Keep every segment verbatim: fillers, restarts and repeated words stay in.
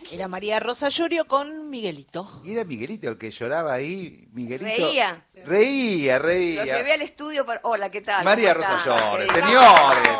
Era María Rosa Llorio con Miguelito. Y era Miguelito el que lloraba ahí. Miguelito. Reía. Reía, reía. Lo llevé al estudio para... Hola, ¿qué tal? María ¿Cómo Rosa están? Llorio, Querido. señores.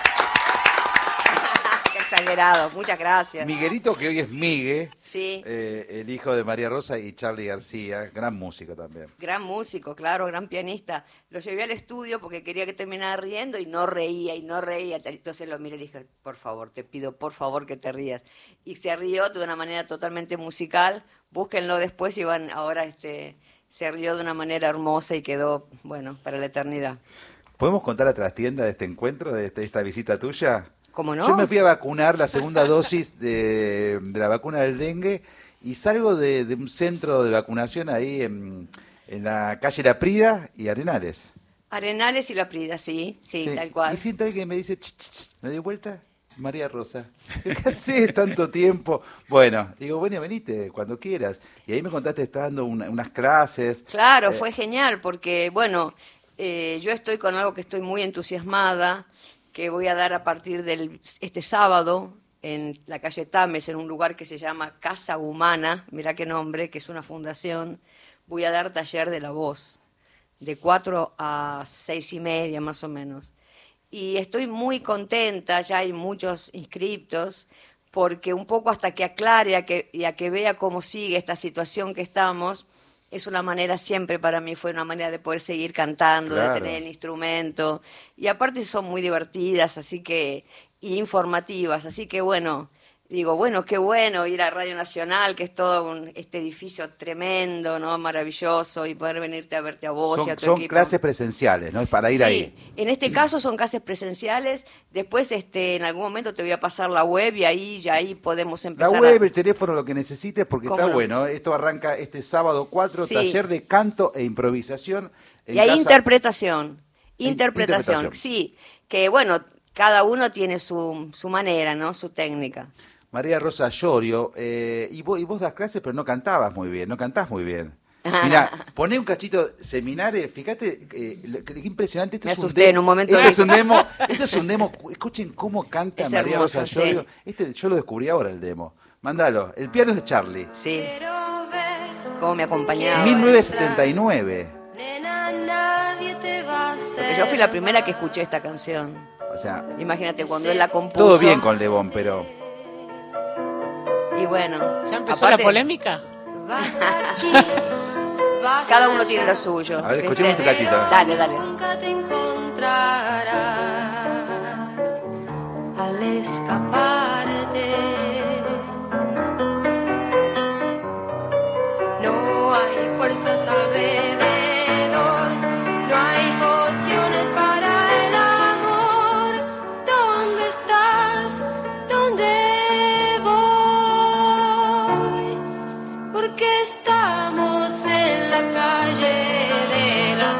Qué exagerado, muchas gracias. Miguelito, que hoy es Migue, Sí. eh, el hijo de María Rosa y Charly García, gran músico también. Gran músico, claro, gran pianista. Lo llevé al estudio porque quería que terminara riendo y no reía y no reía. Entonces lo miré y le dije, por favor, te pido por favor que te rías. Y se rió de una manera totalmente musical. Búsquenlo después y van ahora este se rió de una manera hermosa y quedó, bueno, para la eternidad. ¿Podemos contar la trastienda de este encuentro, de, este- de esta visita tuya? ¿Cómo no? Yo me fui a vacunar la segunda dosis de, de la vacuna del dengue y salgo de, de un centro de vacunación ahí en, en la calle La Prida y Arenales. Arenales y La Prida, sí, sí, tal cual. Y siento alguien que me dice, ch, ch, ch, me doy vuelta, María Rosa. ¿Qué haces tanto tiempo? Bueno, digo, bueno, venite cuando quieras. Y ahí me contaste, estás dando una- unas clases. Claro, Eh, fue genial porque, bueno, eh, yo estoy con algo que estoy muy entusiasmada, que voy a dar a partir de este sábado en la calle Tames, en un lugar que se llama Casa Humana, mirá qué nombre, que es una fundación. Voy a dar taller de la voz, de cuatro a seis y media más o menos. Y estoy muy contenta, ya hay muchos inscriptos, porque un poco hasta que aclare a que, y a que vea cómo sigue esta situación que estamos, es una manera siempre para mí, fue una manera de poder seguir cantando, Claro. de tener el instrumento. Y aparte son muy divertidas, así que, y informativas, así que bueno, digo, bueno, qué bueno ir a Radio Nacional, que es todo un, este edificio tremendo, ¿no? Maravilloso, y poder venirte a verte a vos y a son tu son equipo. clases presenciales, ¿no? Es para ir Sí, ahí. en este caso son clases presenciales. Después, este, en algún momento te voy a pasar la web y ahí ya ahí podemos La empezar. web, a... el teléfono, lo que necesites, porque ¿Cómo está no? bueno. Esto arranca este sábado cuatro, Sí. taller de canto e improvisación. En Y hay casa- interpretación, In- interpretación, interpretación. sí, que bueno, cada uno tiene su, su manera, ¿no? Su técnica. María Rosa Llorio, eh, y, vos, y vos das clases, pero no cantabas muy bien, no cantás muy bien. Mira, poné un cachito seminario, fíjate, eh, lo- qué impresionante. Esto Me es un asusté de- en un momento. Esto es un demo, esto es un demo, escuchen cómo canta Es María hermoso, Rosa sí. Llorio. Este, yo lo descubrí ahora el demo. Mándalo, el piano es de Charly. Sí. Cómo me acompañaba. mil novecientos setenta y nueve. Porque yo fui la primera que escuché esta canción. O sea, Imagínate, cuando él la compuso. todo bien con Lebón, pero Y bueno. ¿Ya empezó aparte, la polémica? Cada uno tiene lo suyo. A ver, escuchemos ¿viste? un cachito. Dale, dale. Nunca te encontrarás al escaparte. No hay fuerzas alrededor, no hay pociones para el amor. ¿Dónde estás? ¿Dónde voy? Porque estamos en la calle de la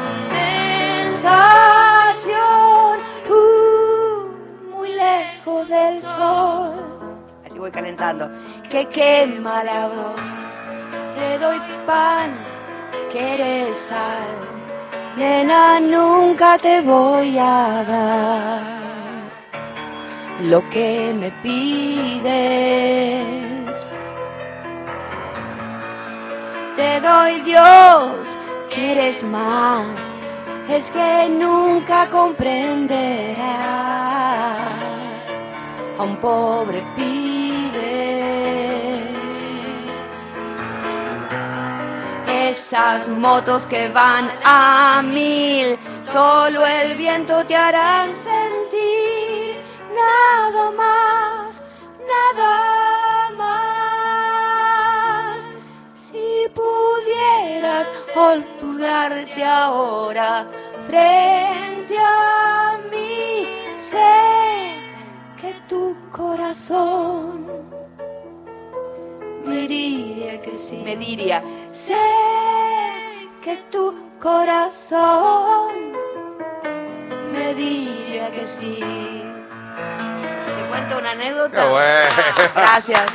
sensación, uh, muy lejos del sol. Así voy calentando. Que quema la voz. Te doy pan, que eres sal. Nena, nunca te voy a dar lo que me pides. Te doy Dios, que eres más. Es que nunca comprenderás a un pobre pibe. Esas motos que van a mil, solo el viento te harán sentir. Nada más, nada más. Si pudieras olvidarte ahora frente a mí, sé que tu corazón diría que sí. Me diría, sé que tu corazón me diría que sí. ¿Te cuento una anécdota? Qué bueno. Gracias.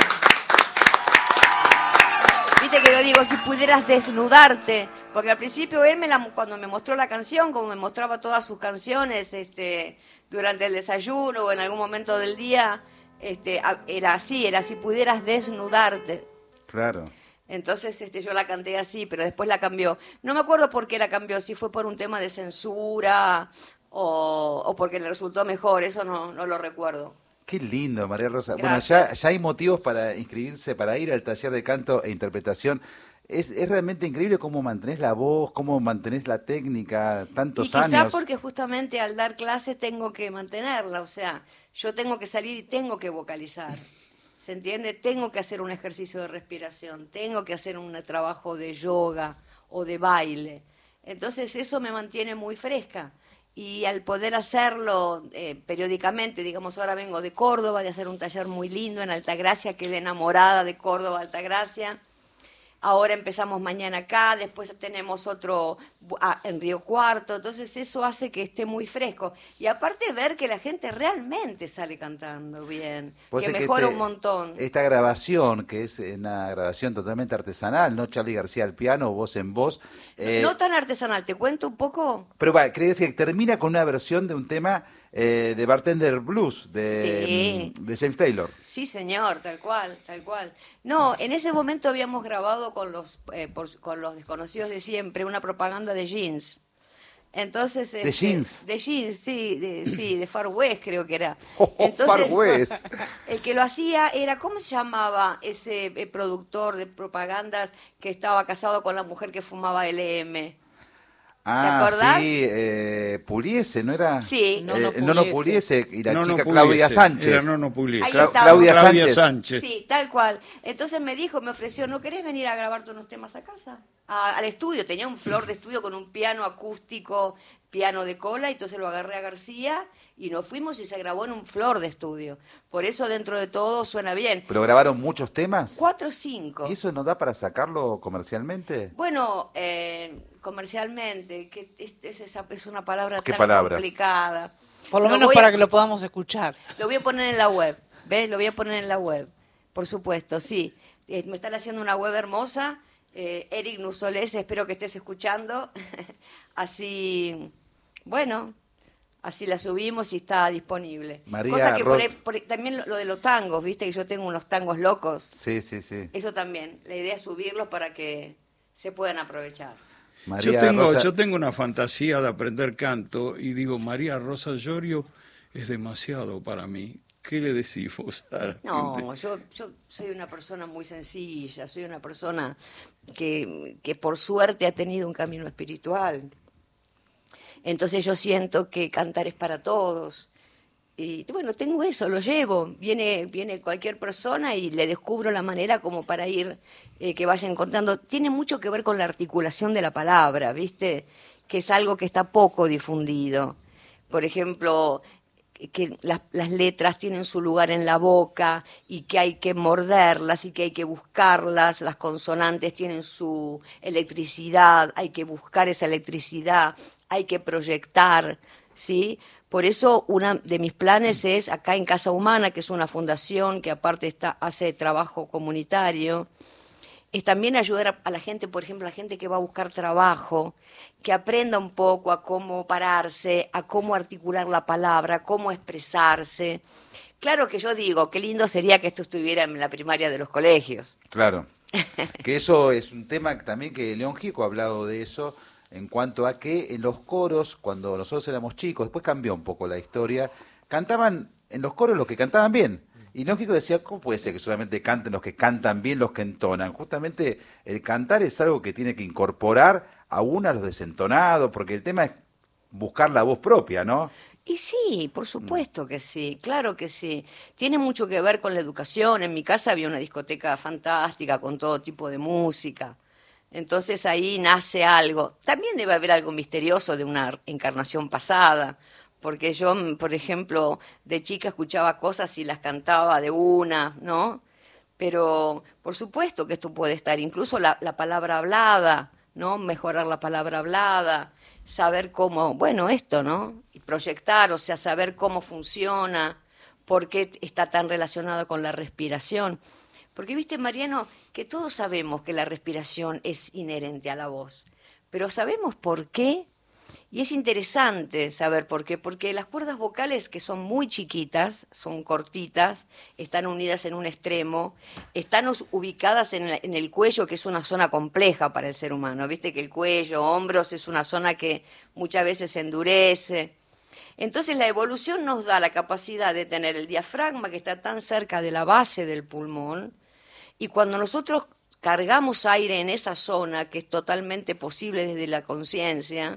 Viste que yo digo, si pudieras desnudarte, porque al principio él me la, cuando me mostró la canción, como me mostraba todas sus canciones, este, durante el desayuno o en algún momento del día, Este, a- era así, era si pudieras desnudarte. Claro. Entonces este, yo la canté así, pero después la cambió. No me acuerdo por qué la cambió, si fue por un tema de censura o, o porque le resultó mejor, eso no, no lo recuerdo. Qué lindo, María Rosa. Gracias. Bueno, ya, ya hay motivos para inscribirse, para ir al taller de canto e interpretación. Es, es realmente increíble cómo mantenés la voz, cómo mantenés la técnica tantos Y quizá años. porque justamente al dar clases tengo que mantenerla, o sea, yo tengo que salir y tengo que vocalizar. ¿Se entiende? Tengo que hacer un ejercicio de respiración, tengo que hacer un trabajo de yoga o de baile. Entonces eso me mantiene muy fresca. Y al poder hacerlo eh, periódicamente, digamos, ahora vengo de Córdoba, de hacer un taller muy lindo en Altagracia, quedé enamorada de Córdoba, Altagracia. Ahora empezamos mañana acá, después tenemos otro ah, en Río Cuarto, entonces eso hace que esté muy fresco. Y aparte ver que la gente realmente sale cantando bien, Vos que sabés mejora este- un montón. Esta grabación, que es una grabación totalmente artesanal, no Charly García al piano, voz en voz. eh, No tan artesanal, ¿te cuento un poco? Pero va, ¿crees que termina con una versión de un tema eh, de Bartender Blues de, Sí. mm, de James Taylor? Sí, señor, tal cual, tal cual. No, en ese momento habíamos grabado con los, eh, por- con los desconocidos de siempre una propaganda de jeans. Entonces, ¿De este, jeans? De jeans, sí, de, sí, de Far West creo que era. Oh, oh, Entonces, Far West. el que lo hacía era, ¿cómo se llamaba ese eh, productor de propagandas que estaba casado con la mujer que fumaba L M? Ah, acordás? sí, eh, Puliese, ¿no era? Sí. Eh, Nono Nono Pugliese. Puliese y la Nono chica Pugliese, Claudia Sánchez. Era Nono Pugliese. Ahí Cla- estamos. Claudia, Claudia Sánchez. Sánchez. Sí, tal cual. Entonces me dijo, me ofreció, ¿no querés venir a grabarte unos temas a casa? A- al estudio. Tenía un flor de estudio con un piano acústico, piano de cola, y entonces lo agarré a García y nos fuimos y se grabó en un flor de estudio. Por eso dentro de todo suena bien. ¿Pero grabaron muchos temas? Cuatro o cinco. ¿Y eso no da para sacarlo comercialmente? Bueno, eh, comercialmente, que es, es, esa- es una palabra ¿Qué tan palabra? complicada. Por lo, menos voy para a- que lo podamos escuchar. Lo voy a poner en la web, ¿ves? Lo voy a poner en la web, por supuesto, sí. Eh, me están haciendo una web hermosa. Eh, Eric Nusolés, espero que estés escuchando. Así, bueno, así la subimos y está disponible. María Cosa que por Ro- ahí- por ahí- también lo, lo de los tangos, viste que yo tengo unos tangos locos. Sí, sí, sí. Eso también, la idea es subirlos para que se puedan aprovechar. María Yo tengo, Rosa- yo tengo una fantasía de aprender canto y digo, María Rosa Llorio es demasiado para mí. ¿Qué le decís vos a la gente? No, yo, yo soy una persona muy sencilla, soy una persona que, que por suerte ha tenido un camino espiritual. Entonces yo siento que cantar es para todos. Y bueno, tengo eso, lo llevo. Viene, viene cualquier persona y le descubro la manera como para ir, eh, que vaya encontrando. Tiene mucho que ver con la articulación de la palabra, ¿viste? Que es algo que está poco difundido. Por ejemplo, que las, las letras tienen su lugar en la boca y que hay que morderlas y que hay que buscarlas, las consonantes tienen su electricidad, hay que buscar esa electricidad, hay que proyectar, ¿sí? Por eso uno de mis planes es, acá en Casa Humana, que es una fundación que aparte está, hace trabajo comunitario, es también ayudar a, a la gente, por ejemplo, a la gente que va a buscar trabajo, que aprenda un poco a cómo pararse, a cómo articular la palabra, a cómo expresarse. Claro que yo digo, qué lindo sería que esto estuviera en la primaria de los colegios. Claro. Que eso es un tema también que León Gieco ha hablado de eso, en cuanto a que en los coros, cuando nosotros éramos chicos, después cambió un poco la historia, cantaban en los coros los que cantaban bien. Y León Gieco decía, ¿cómo puede ser que solamente canten los que cantan bien, los que entonan? Justamente el cantar es algo que tiene que incorporar aún a los desentonados, porque el tema es buscar la voz propia, ¿no? Y sí, por supuesto que sí, claro que sí. Tiene mucho que ver con la educación. En mi casa había una discoteca fantástica con todo tipo de música. Entonces ahí nace algo. También debe haber algo misterioso de una encarnación pasada, porque yo, por ejemplo, de chica escuchaba cosas y las cantaba de una, ¿no? Pero por supuesto que esto puede estar, incluso la, la palabra hablada, ¿no? Mejorar la palabra hablada, saber cómo, bueno, esto, ¿no? Y proyectar, o sea, saber cómo funciona, por qué está tan relacionado con la respiración. Porque, viste, Mariano, que todos sabemos que la respiración es inherente a la voz, pero ¿sabemos por qué? Y es interesante saber por qué, porque las cuerdas vocales, que son muy chiquitas, son cortitas, están unidas en un extremo, están us- ubicadas en, la- en el cuello, que es una zona compleja para el ser humano. Viste que el cuello, hombros, es una zona que muchas veces se endurece. Entonces la evolución nos da la capacidad de tener el diafragma, que está tan cerca de la base del pulmón, y cuando nosotros cargamos aire en esa zona, que es totalmente posible desde la conciencia,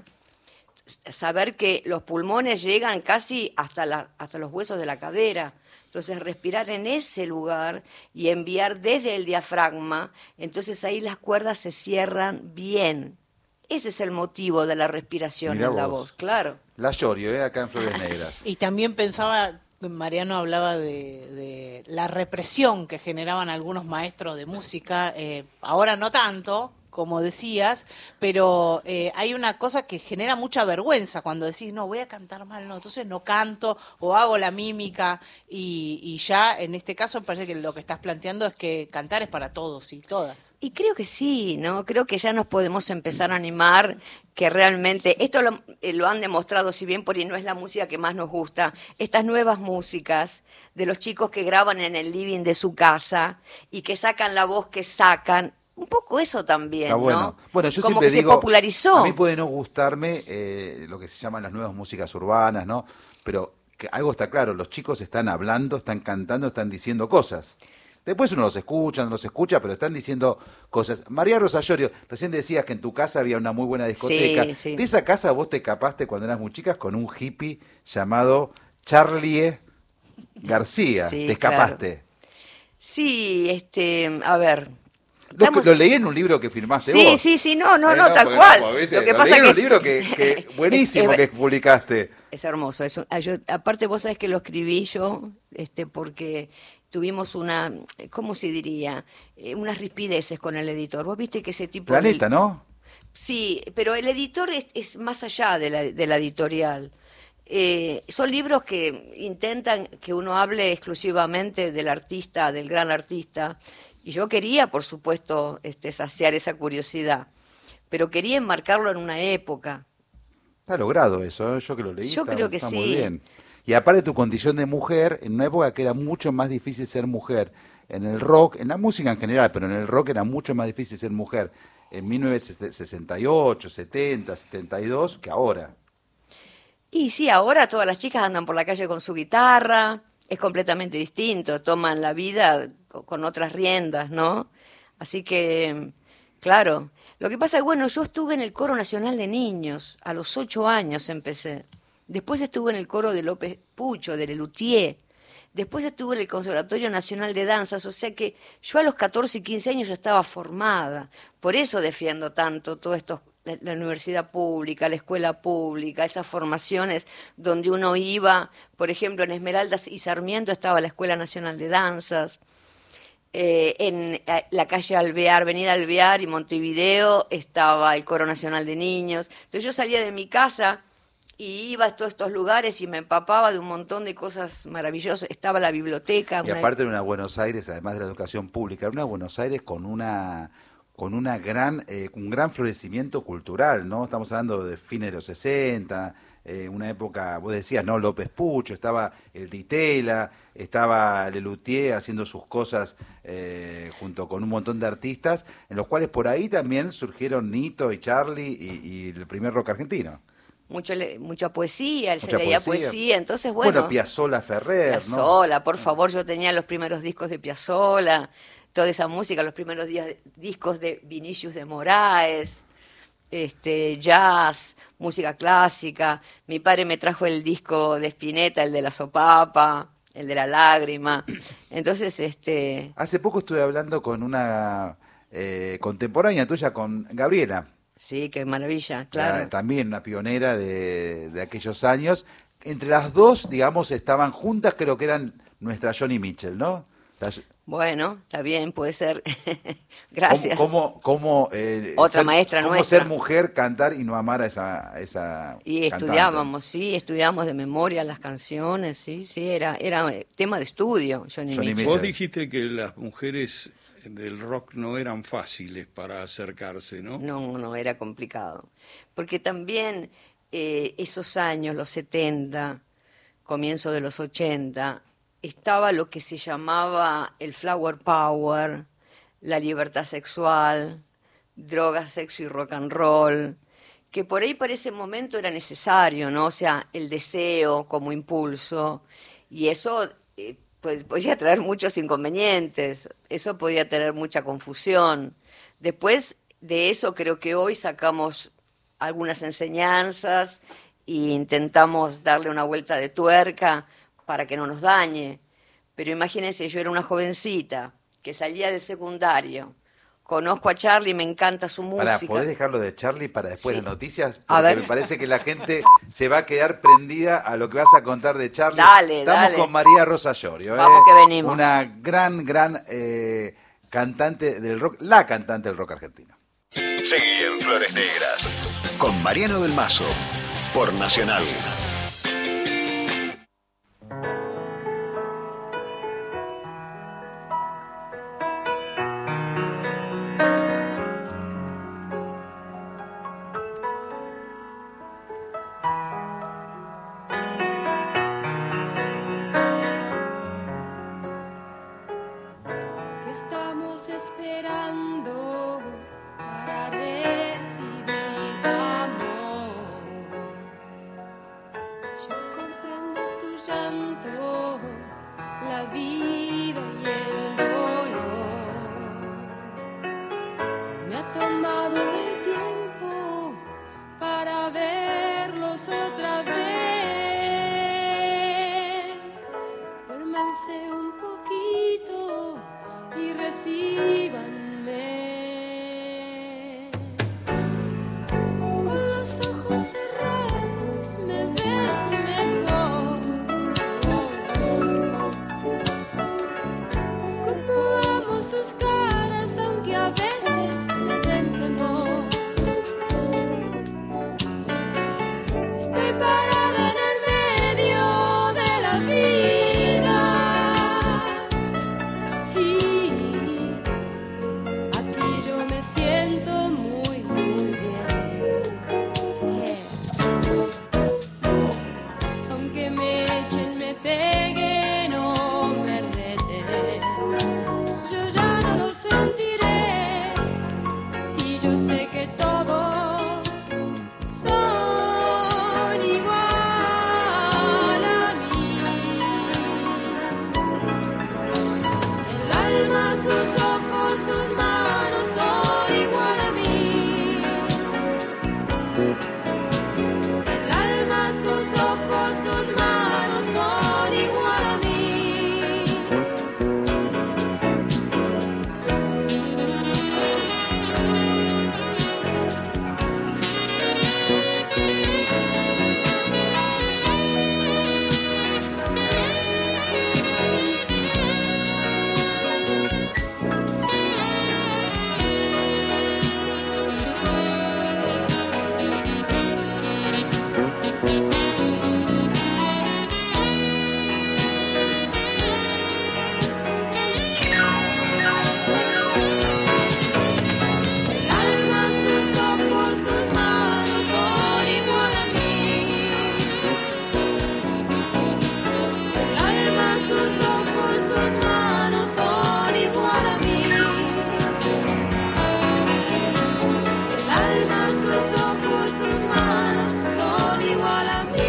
saber que los pulmones llegan casi hasta, la, hasta los huesos de la cadera. Entonces, respirar en ese lugar y enviar desde el diafragma, entonces ahí las cuerdas se cierran bien. Ese es el motivo de la respiración Mirá en la vos. voz, claro. La Llorio, ¿eh? Acá en Flores Negras. Y también pensaba, Mariano hablaba de, de la represión que generaban algunos maestros de música, eh, ahora no tanto, como decías, pero eh, hay una cosa que genera mucha vergüenza cuando decís, no, voy a cantar mal, no, entonces no canto o hago la mímica y, y ya en este caso me parece que lo que estás planteando es que cantar es para todos y todas. Y creo que sí, ¿no? Creo que ya nos podemos empezar a animar, que realmente, esto lo, eh, lo han demostrado, si bien por ahí no es la música que más nos gusta, estas nuevas músicas de los chicos que graban en el living de su casa y que sacan la voz que sacan, un poco eso también, Está bueno. ¿no? Bueno, yo Como siempre que digo, se popularizó. a mí puede no gustarme eh, lo que se llaman las nuevas músicas urbanas, ¿no? Pero que algo está claro, los chicos están hablando, están cantando, están diciendo cosas. Después uno los escucha, no los escucha, pero están diciendo cosas. María Rosa Llorio, recién decías que en tu casa había una muy buena discoteca. Sí, sí. De esa casa vos te escapaste cuando eras muy chicas con un hippie llamado Charlie García. Sí, te escapaste. Sí, este, a ver. Lo, estamos- lo leí en un libro que firmaste Sí, vos. sí, sí, no, no, Eh, no, tal porque cual. no, ¿viste? Lo que Lo pasa leí en que un libro que, que buenísimo Es- es- que publicaste. Es hermoso. Es un- ah, yo- aparte, vos sabés que lo escribí yo, este, porque tuvimos una, ¿cómo se diría? Eh, unas rispideces con el editor. Vos viste que ese tipo... Planeta, ¿no? Sí, pero el editor es, es más allá de la, de la editorial. Eh, son libros que intentan que uno hable exclusivamente del artista, del gran artista. Y yo quería, por supuesto, este, saciar esa curiosidad, pero quería enmarcarlo en una época. Está logrado eso, ¿eh? Yo que lo leí. Yo está, creo que está sí. muy bien. Y aparte tu condición de mujer, en una época que era mucho más difícil ser mujer, en el rock, en la música en general, pero en el rock era mucho más difícil ser mujer en mil novecientos sesenta y ocho, setenta, setenta y dos que ahora. Y sí, ahora todas las chicas andan por la calle con su guitarra, es completamente distinto, toman la vida co- con otras riendas, ¿no? Así que, claro, lo que pasa es, bueno, yo estuve en el Coro Nacional de Niños, a los ocho años empecé. Después estuve en el coro de López Pucho, de Lelutier. Después estuve en el Conservatorio Nacional de Danzas, o sea que yo a los catorce y quince años ya estaba formada. Por eso defiendo tanto todo esto, la, la universidad pública, la escuela pública, esas formaciones donde uno iba, por ejemplo, en Esmeraldas y Sarmiento estaba la Escuela Nacional de Danzas. Eh, en eh, la calle Alvear, Avenida Alvear y Montevideo estaba el Coro Nacional de Niños. Entonces yo salía de mi casa y iba a todos estos lugares y me empapaba de un montón de cosas maravillosas. Estaba la biblioteca. Y una- aparte de una Buenos Aires, además de la educación pública, una Buenos Aires con una con una gran eh, un gran florecimiento cultural, ¿no? Estamos hablando de fines de los sesenta, eh, una época, vos decías, ¿no? López Pucho, estaba el Ditela, estaba Lelutier haciendo sus cosas eh, junto con un montón de artistas, en los cuales por ahí también surgieron Nito y Charlie y, y el primer rock argentino. Mucho, le- mucha poesía, él se Mucha leía poesía. poesía. Entonces, bueno, Bueno, Piazzolla Ferrer, ¿no? Piazzolla, por favor, yo tenía los primeros discos de Piazzolla, toda esa música, los primeros días, discos de Vinicius de Moraes, este, jazz, música clásica. Mi padre me trajo el disco de Spinetta, el de la sopapa, el de la lágrima. Entonces, este, Hace poco estuve hablando con una eh, contemporánea tuya, con Gabriela. sí, qué maravilla, la- claro. también una pionera de, de aquellos años. Entre las dos, digamos, estaban juntas, creo que eran nuestra Johnny Mitchell, ¿no? La- Bueno, está bien, puede ser. Gracias. ¿Cómo, cómo, cómo, eh, Otra ser, maestra cómo nuestra. ser mujer, cantar y no amar a esa, a esa Y cantante? estudiábamos, sí, estudiábamos de memoria las canciones, sí, sí, era, era tema de estudio, Johnny, Johnny Mitchell. Mitchell. Vos dijiste que las mujeres del rock no eran fáciles para acercarse, ¿no? No, no, era complicado. Porque también eh, esos años, los setenta, comienzo de los ochenta, estaba lo que se llamaba el flower power, la libertad sexual, drogas, sexo y rock and roll, que por ahí para ese momento era necesario, ¿no? O sea, el deseo como impulso, y eso eh, pues, podía traer muchos inconvenientes, eso podía tener mucha confusión. Después de eso creo que hoy sacamos algunas enseñanzas e intentamos darle una vuelta de tuerca para que no nos dañe. Pero imagínense, yo era una jovencita que salía del secundario, conozco a Charlie, me encanta su música. Pará, ¿podés dejarlo de Charlie para después Sí. de las noticias? A Porque ver. me parece que la gente se va a quedar prendida a lo que vas a contar de Charlie. Dale, Estamos dale. con María Rosa Llorio. ¿eh? Vamos que venimos. Una gran, gran eh, cantante del rock, la cantante del rock argentino. Seguí en Flores Negras con Mariano del Mazo por Nacional. Que estamos esperando para recibir amor. Yo comprendo tu llanto, la vida y el dolor. Me ha tomado el tiempo para verlos otra vez. Duérmanse un poquito y recíbanme. Con los ojos cerrados me ves mejor. Como amo sus caras, aunque a veces me den temor. Estoy parada en el medio de la vida y aquí yo me siento muy, muy bien. Aunque me echen, me peguen o me reten, yo ya no lo sentiré y yo sé que todos son igual a mí. El alma, sus ojos, sus manos son igual a mí. El alma, sus ojos, sus manos son igual a mí. El alma, sus ojos, sus manos son igual a mí. El alma, sus ojos, sus manos son igual a mí. El alma, sus ojos, sus manos son igual a mí.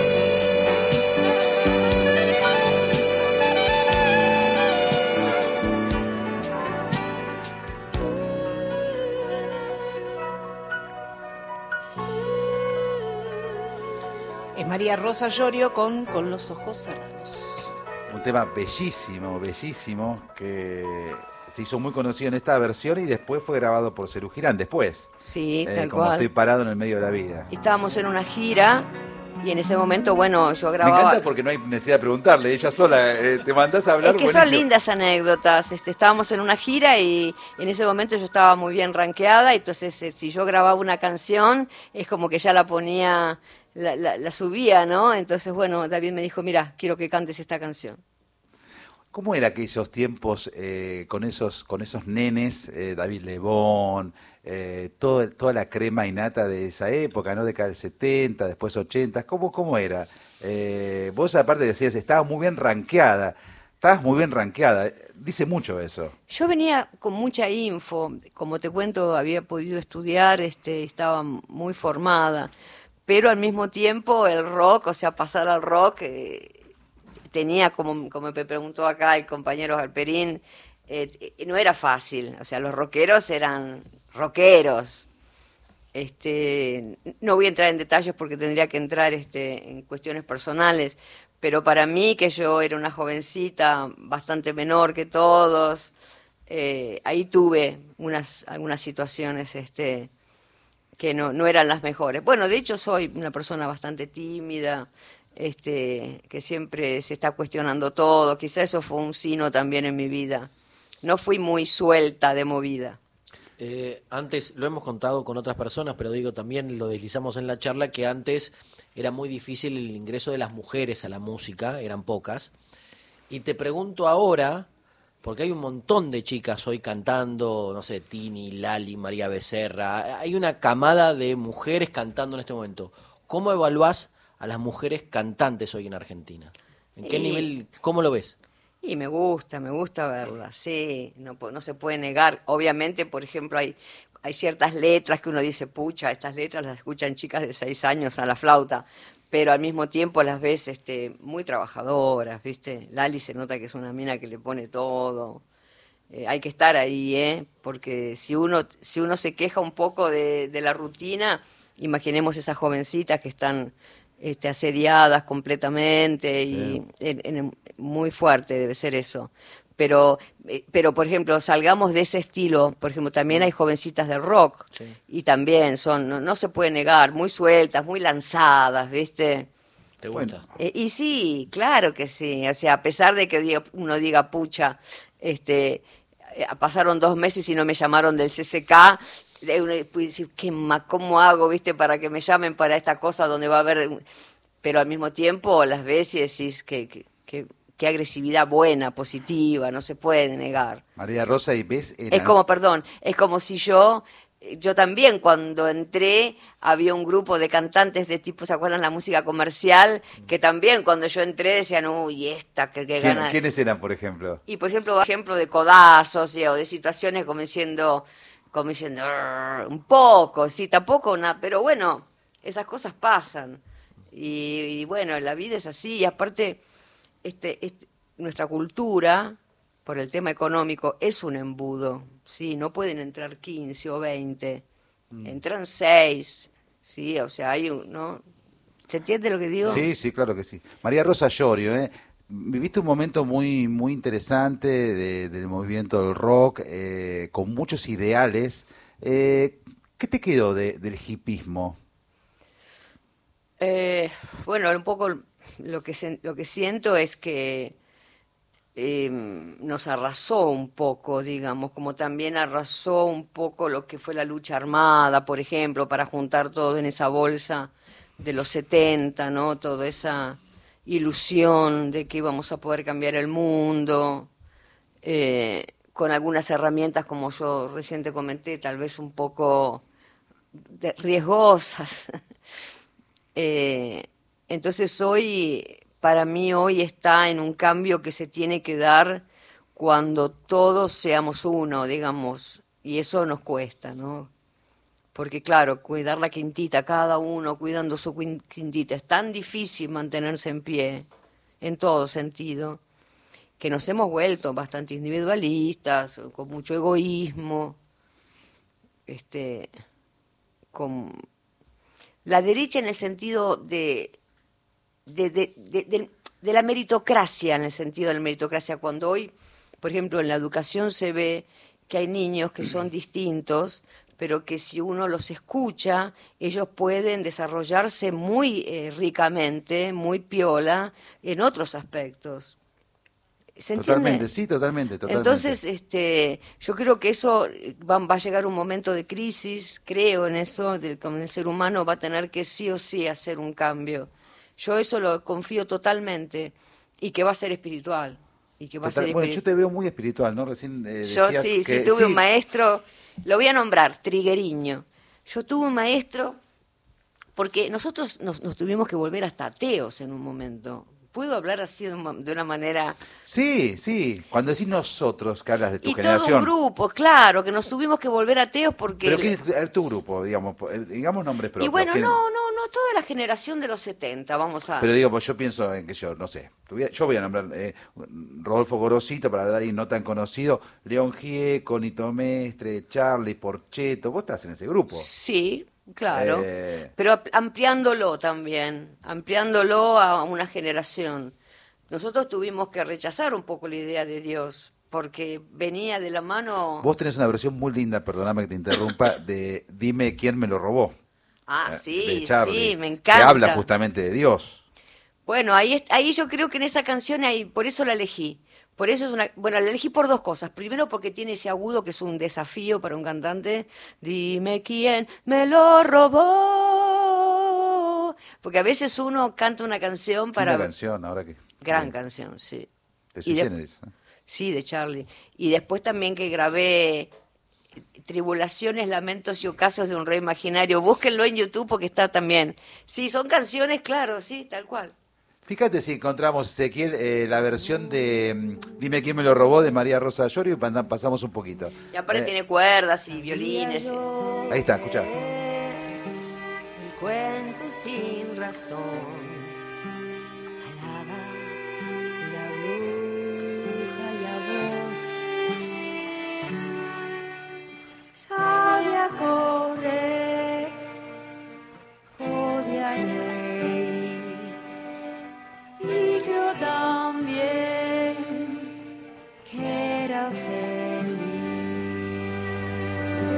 Es María Rosa Llorio con Con los ojos cerrados. Un tema bellísimo, bellísimo, que se hizo muy conocido en esta versión y después fue grabado por Serú Girán, después. Sí, Eh, tal como cual. estoy parado en el medio de la vida. Estábamos en una gira y en ese momento, bueno, yo Me grababa... encanta porque no hay necesidad de preguntarle, ella sola, eh, te mandás a hablar. Es que son buenísimo. lindas anécdotas. Este, estábamos en una gira y en ese momento yo estaba muy bien rankeada, entonces eh, si yo grababa una canción es como que ya la ponía, la, la- la subía, ¿no? Entonces, bueno, David me dijo, mira, quiero que cantes esta canción. ¿Cómo era aquellos tiempos eh, con esos con esos nenes, eh, David Lebón, eh, todo, toda la crema innata de esa época, ¿no? Década del setenta, después ochenta, ¿cómo, cómo era? Eh, vos aparte decías, estabas muy bien rankeada, estabas muy bien rankeada, dice mucho eso. Yo venía con mucha info, como te cuento, había podido estudiar, este, estaba muy formada, pero al mismo tiempo el rock, o sea, pasar al rock, eh, tenía, como, como me preguntó acá el compañero Galperín, eh, no era fácil, o sea, los rockeros eran rockeros. Este, no voy a entrar en detalles porque tendría que entrar este, en cuestiones personales, pero para mí, que yo era una jovencita bastante menor que todos, eh, ahí tuve unas algunas situaciones este, que no, no eran las mejores. Bueno, de hecho soy una persona bastante tímida, este, que siempre se está cuestionando todo, quizá eso fue un sino también en mi vida. No fui muy suelta de movida. Eh, antes lo hemos contado con otras personas, pero digo, también lo deslizamos en la charla, que antes era muy difícil el ingreso de las mujeres a la música, eran pocas. Y te pregunto ahora, porque hay un montón de chicas hoy cantando, no sé, Tini, Lali, María Becerra, hay una camada de mujeres cantando en este momento. ¿Cómo evaluás a las mujeres cantantes hoy en Argentina? ¿En qué Y... nivel, cómo lo ves? Y me gusta, me gusta verla, sí, no, no se puede negar. Obviamente, por ejemplo, hay, hay ciertas letras que uno dice, pucha, estas letras las escuchan chicas de seis años a la flauta, pero al mismo tiempo las ves este, muy trabajadoras, ¿viste? Lali se nota que es una mina que le pone todo. Eh, hay que estar ahí, ¿eh? Porque si uno, si uno se queja un poco de, de la rutina, imaginemos esas jovencitas que están... Este, asediadas completamente y en, en, muy fuerte debe ser eso. Pero, eh, pero, por ejemplo, salgamos de ese estilo, por ejemplo, también hay jovencitas del rock, sí. Y también son, no, no se puede negar, muy sueltas, muy lanzadas, ¿viste? ¿Te gusta? Eh, y sí, claro que sí, o sea, a pesar de que diga, uno diga, pucha, este, eh, pasaron dos meses y no me llamaron del C C K, uno puede decir, ¿qué ma, ¿cómo hago, viste, para que me llamen para esta cosa donde va a haber...? Pero al mismo tiempo las ves y decís que, que, que, que agresividad buena, positiva, no se puede negar. María Rosa, y ves... Era... Es como, perdón, es como si yo... Yo también cuando entré había un grupo de cantantes de tipo, ¿se acuerdan? La música comercial, que también cuando yo entré decían, uy, esta, que, que ¿Quién, gana... ¿Quiénes eran, por ejemplo? Y por ejemplo, ejemplo de codazos, ¿sí? O de situaciones como diciendo... como diciendo, un poco, sí, tampoco, una, pero bueno, esas cosas pasan. Y, y bueno, la vida es así, y aparte, este, este, nuestra cultura, por el tema económico, es un embudo, sí, no pueden entrar quince o veinte, mm. entran seis, sí, o sea, hay un, ¿no? ¿Se entiende lo que digo? Sí, sí, claro que sí. María Rosa Llorio, ¿eh? Viviste un momento muy muy interesante de, del movimiento del rock, eh, con muchos ideales. Eh, ¿Qué te quedó de, del hipismo? Eh, bueno, un poco lo que, lo que siento es que eh, nos arrasó un poco, digamos, como también arrasó un poco lo que fue la lucha armada, por ejemplo, para juntar todo en esa bolsa de los setenta, ¿no? Toda esa... ilusión de que íbamos a poder cambiar el mundo, eh, con algunas herramientas, como yo recién te comenté, tal vez un poco de, riesgosas. eh, entonces hoy, para mí hoy está en un cambio que se tiene que dar cuando todos seamos uno, digamos, y eso nos cuesta, ¿no? Porque claro, cuidar la quintita, cada uno cuidando su quintita, es tan difícil mantenerse en pie, en todo sentido, que nos hemos vuelto bastante individualistas, con mucho egoísmo, este, con la derecha en el sentido de, de, de, de, de, de la meritocracia, en el sentido de la meritocracia, cuando hoy, por ejemplo, en la educación se ve que hay niños que son distintos, pero que si uno los escucha, ellos pueden desarrollarse muy eh, ricamente, muy piola, en otros aspectos. ¿Se totalmente, entiende? sí, totalmente, totalmente. Entonces, este, yo creo que eso va, va a llegar un momento de crisis, creo en eso, del, con el ser humano va a tener que sí o sí hacer un cambio. Yo eso lo confío totalmente, y que va a ser espiritual. y que va a Total, ser bueno, espiri- yo te veo muy espiritual, ¿no? Recién eh, Yo decías sí, que, sí tuve sí, un maestro, lo voy a nombrar, Trigueriño. Yo tuve un maestro, porque nosotros nos, nos tuvimos que volver hasta ateos en un momento. ¿Puedo hablar así de, un- de una manera? Sí, sí. Cuando decís nosotros, que hablas de tu Y todo generación. un grupo, claro, que nos tuvimos que volver ateos porque... Pero ¿quién es tu, es tu grupo, digamos? eh, Digamos nombres propios. y bueno, ¿quién- no, no, no, toda la generación de los setenta, vamos a... Pero digo, pues yo pienso en que yo, no sé, tuviera- yo voy a nombrar eh, Rodolfo Gorosito, para dar ahí no tan conocido, León Gieco, Nito Mestre, Charlie, Porcheto, vos estás en ese grupo. Sí, claro, Eh. pero ap- ampliándolo también, ampliándolo a una generación. Nosotros tuvimos que rechazar un poco la idea de Dios, porque venía de la mano... Vos tenés una versión muy linda, perdóname que te interrumpa, de Dime quién me lo robó. Ah, eh, sí, de Charlie, sí, me Que encanta. habla justamente de Dios. Bueno, ahí, es- ahí yo creo que en esa canción, ahí, por eso la elegí. Por eso es una, bueno, la elegí por dos cosas. Primero porque tiene ese agudo que es un desafío para un cantante. Dime quién me lo robó. Porque a veces uno canta una canción para... Una canción, ahora que... Gran canción, sí. De Y Sui de- Generis, ¿no? Sí, de Charlie. Y después también que grabé Tribulaciones, Lamentos y Ocasos de un Rey Imaginario. Búsquenlo en YouTube porque está también. Sí, son canciones, claro, sí, tal cual. Fíjate si encontramos, Ezequiel, eh, la versión de mm, Dime quién me lo robó de María Rosa Llorio y panda- pasamos un poquito. Y aparte Eh, tiene cuerdas y violines. Ahí está, escuchá. Un cuento sin razón. Alaba la bruja y a vos. Sabia correr, odia rey. Y creo también que era feliz.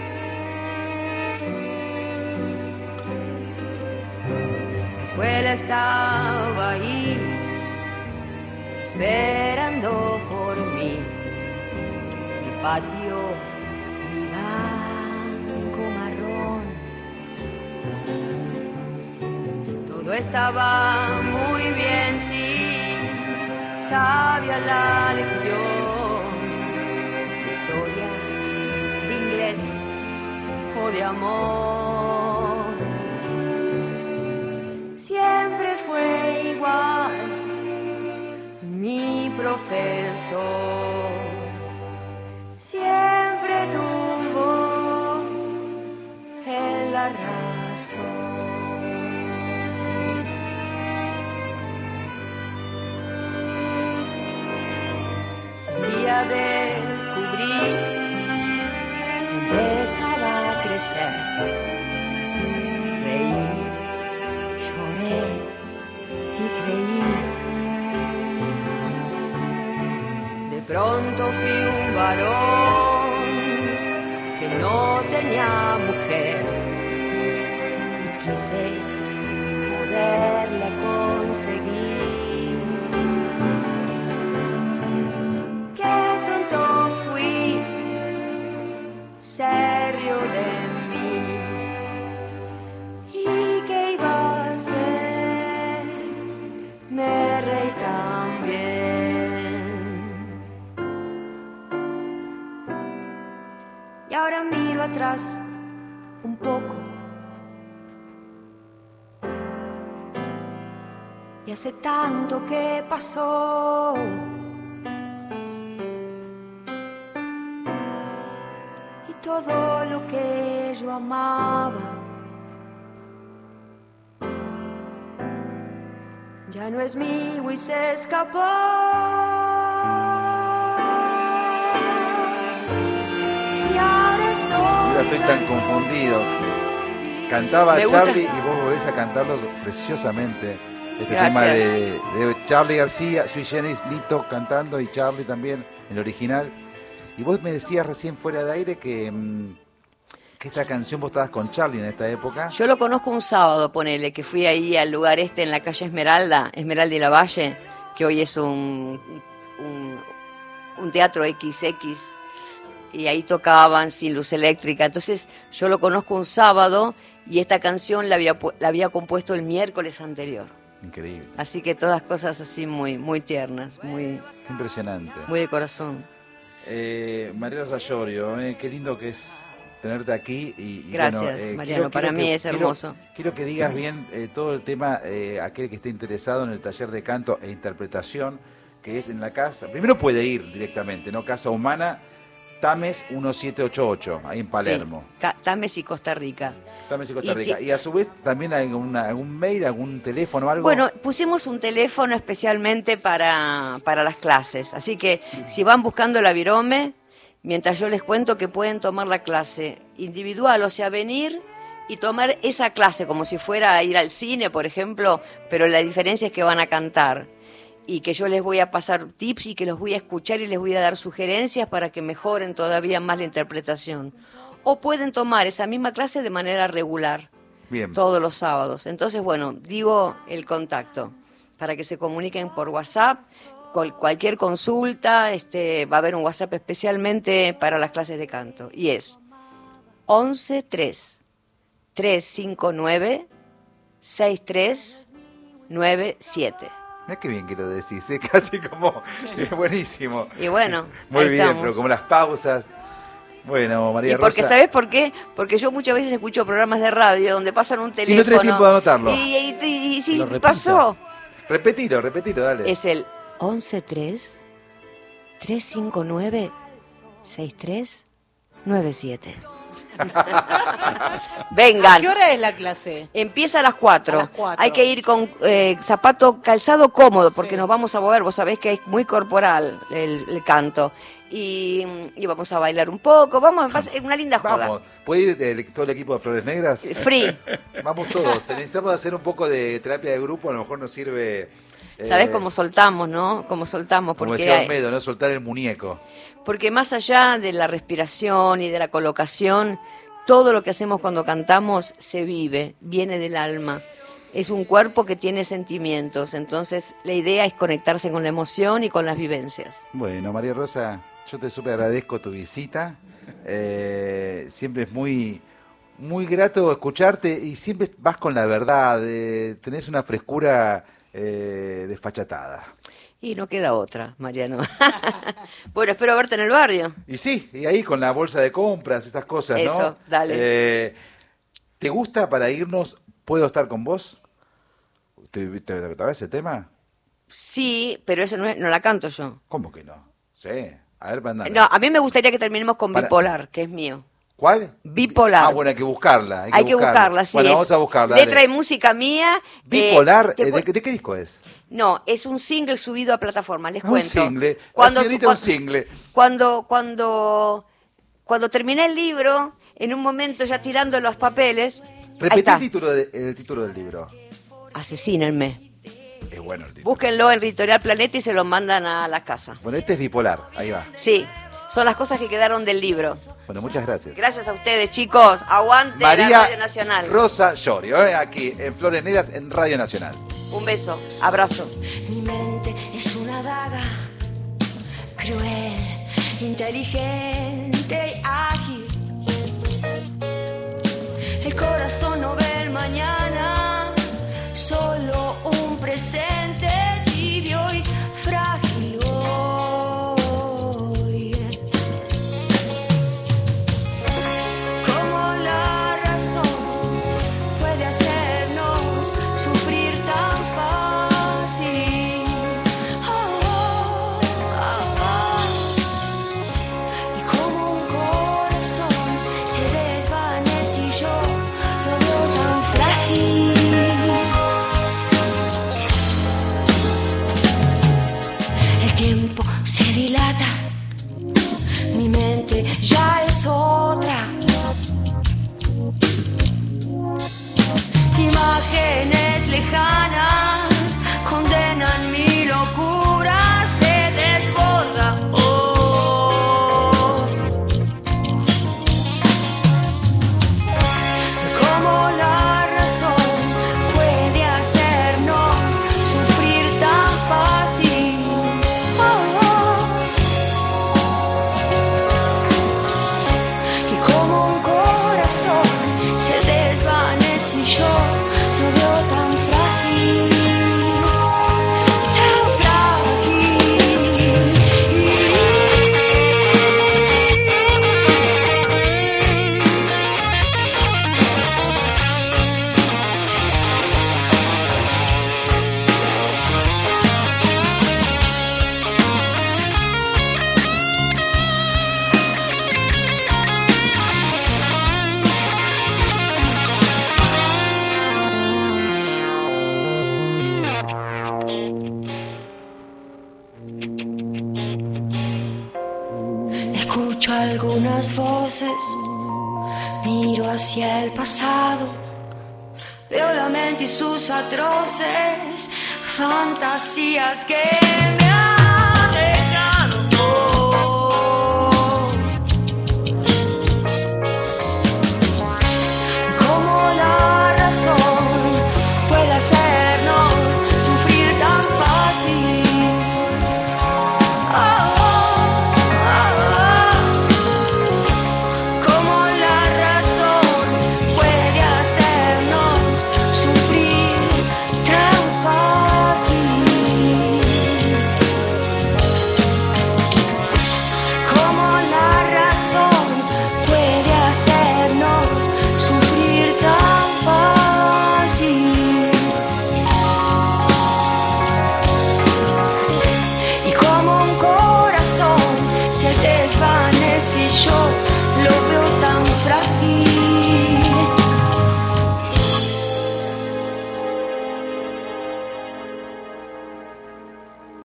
La escuela estaba ahí, esperando por mí. Mi patio, mi banco marrón. Todo estaba muy bien, sí, sabia la lección. De historia, de inglés o de amor. Siempre fue igual mi profesor. Siempre tuvo él la razón. Un día descubrí que empezaba a crecer. Reí, lloré y creí. De pronto fui un varón que no tenía mujer y quise poderla conseguir. Qué tonto fui, se rió de mí. ¿Y qué iba a hacer? Me reí también. Y ahora miro atrás un poco. Y hace tanto que pasó. Y todo lo que yo amaba ya no es mío y se escapó. Y ahora estoy, Ahora estoy tan confundido. Cantaba Me gusta. Charlie y vos volvés a cantarlo preciosamente. Este Gracias. tema de, de Charlie García, Sui Generis, Lito cantando y Charlie también, el original. Y vos me decías recién fuera de aire que, mm, que esta canción vos estabas con Charlie en esta época. Yo lo conozco un sábado, ponele, que fui ahí al lugar este en la calle Esmeralda, Esmeralda y la Valle, que hoy es un, un, un teatro equis equis, y ahí tocaban sin luz eléctrica. Entonces yo lo conozco un sábado y esta canción la había, pu- la había compuesto el miércoles anterior. Increíble. Así que todas cosas así muy, muy tiernas, muy, Impresionante. muy de corazón. Eh, María Rosa Llorio, eh, qué lindo que es tenerte aquí. Y, y Gracias, bueno, eh, Mariano, quiero- para quiero mí que- es quiero- hermoso. Quiero, que digas bien eh, todo el tema, eh, aquel que esté interesado en el taller de canto e interpretación, que es en la casa. Primero puede ir directamente, ¿no? Casa Humana, Tames diecisiete ochenta y ocho, ahí en Palermo. Sí, Ca- Tames y Costa Rica. Tames y Costa Y Rica. ti- Y a su vez también hay alguna- algún mail, algún teléfono, algo. Bueno, pusimos un teléfono especialmente para, para las clases, así que si van buscando la Virome, mientras yo les cuento que pueden tomar la clase individual, o sea, venir y tomar esa clase como si fuera a ir al cine, por ejemplo, pero la diferencia es que van a cantar y que yo les voy a pasar tips y que los voy a escuchar y les voy a dar sugerencias para que mejoren todavía más la interpretación. O pueden tomar esa misma clase de manera regular. Bien. Todos los sábados. Entonces, bueno, digo el contacto para que se comuniquen por WhatsApp. Cual- cualquier consulta, este, va a haber un WhatsApp especialmente para las clases de canto. Y es once tres tres cinco nueve seis tres nueve siete. Mirá qué bien que lo decís, es casi como. Es buenísimo. Y bueno, Muy ahí bien, estamos. pero como las pausas. Bueno, María Y porque, Rosa. ¿sabés por qué? Porque yo muchas veces escucho programas de radio donde pasan un teléfono. no tenés tiempo de anotarlo. Y, y, y- y sí, Lo repita. pasó. Repetilo, repetilo, dale. Es el once tres tres cinco nueve seis tres nueve siete. Vengan. ¿Qué hora es la clase? Empieza a las cuatro. A las cuatro. Hay que ir con eh, zapato calzado cómodo porque Sí. nos vamos a mover. Vos sabés que es muy corporal el, el canto. Y, y vamos a bailar un poco. Vamos, va a ser una linda joda. Vamos, ¿puede ir el- todo el equipo de Flores Negras? Free. Vamos todos, necesitamos hacer un poco de terapia de grupo, a lo mejor nos sirve... eh, ¿Sabés cómo soltamos, no? Cómo soltamos. Como Porque, decía hay- Olmedo, ¿no? Soltar el muñeco. porque más allá de la respiración y de la colocación, todo lo que hacemos cuando cantamos se vive, viene del alma. Es un cuerpo que tiene sentimientos, entonces la idea es conectarse con la emoción y con las vivencias. Bueno, María Rosa, yo te súper agradezco tu visita. Eh, siempre es muy, muy grato escucharte y siempre vas con la verdad. eh, tenés una frescura eh, desfachatada. Y no queda otra, Mariano. Bueno, espero verte en el barrio. Y sí, y ahí con la bolsa de compras, esas cosas, ¿no? Eso, dale. Eh, ¿Te gusta para irnos? ¿Puedo estar con vos? ¿Te, te, te, te ese tema? Sí, pero eso no, es, no la canto yo. ¿Cómo que no? Sí. A ver, mandame. No, a mí me gustaría que terminemos con Para- Bipolar, que es mío. ¿Cuál? Bipolar. Ah, bueno, hay que buscarla. Hay que, Hay que buscarla, sí. Bueno, es vamos a buscarla. Letra dale. y música mía. eh, Bipolar, te eh, cu- ¿de, de qué disco es? No, es un single subido a plataforma, les Un cuento. single. Cuando, La señorita, cu- un single. Cuando, cuando, cuando terminé el libro, en un momento ya tirando los papeles, ahí Repetí está, el título, de- el título del libro. Asesínenme. Es bueno el título. Búsquenlo en Editorial Planeta y se lo mandan a la casa. Bueno, este es Bipolar. Ahí va. Sí, son las cosas que quedaron del libro. Bueno, muchas gracias. Gracias a ustedes, chicos. Aguante la María Radio Nacional. Rosa Llorio, eh, aquí en Flores Negras en Radio Nacional. Un beso, abrazo. Mi mente es una daga cruel, inteligente y ágil. El corazón no ve el mañana, solo un presente tibio y frágil hoy. Como la razón puede hacernos sufrir tan fácil. Oh, oh, oh, oh. Y como un corazón se desvanece y yo lo veo tan frágil. El tiempo se dilata, mi mente ya es otra. Imágenes lejanas condenan mi locura, se desborda. Oh. Como la razón puede hacernos sufrir tan fácil. Oh, oh. Y como un corazón se desvanece y yo lo veo tan frágil. Escucho algunas voces, miro hacia el pasado, veo la mente y sus atroces fantasías que